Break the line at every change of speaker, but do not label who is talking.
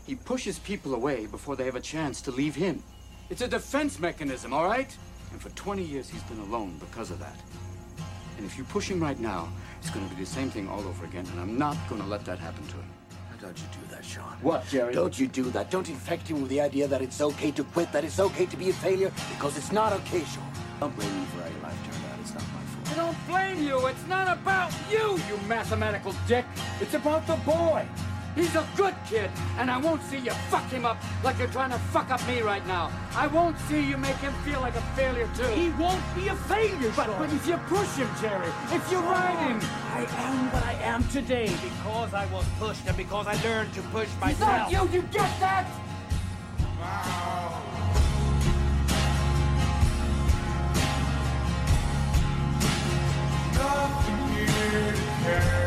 He pushes people away before they have a chance to leave him. It's a defense mechanism, all right? And for 20 years, he's been alone because of that. And if you push him right now, it's going to be the same thing all over again, and I'm not going to let that happen to him.
Don't you do that, Sean.
What, Jerry?
Don't you do that. Don't infect him with the idea that it's okay to quit, that it's okay to be a failure, because it's not okay, Sean. Don't blame me for how your life turned out. It's not my fault.
I don't blame you. It's not about you, you mathematical dick. It's about the boy. He's a good kid, and I won't see you fuck him up like you're trying to fuck up me right now. I won't see you make him feel like a failure, too.
He won't be a failure,
But if you push him, Jerry, if you ride him.
I am what I am today because I was pushed and because I learned to push myself.
Not you, you get that?
Nothing here to care.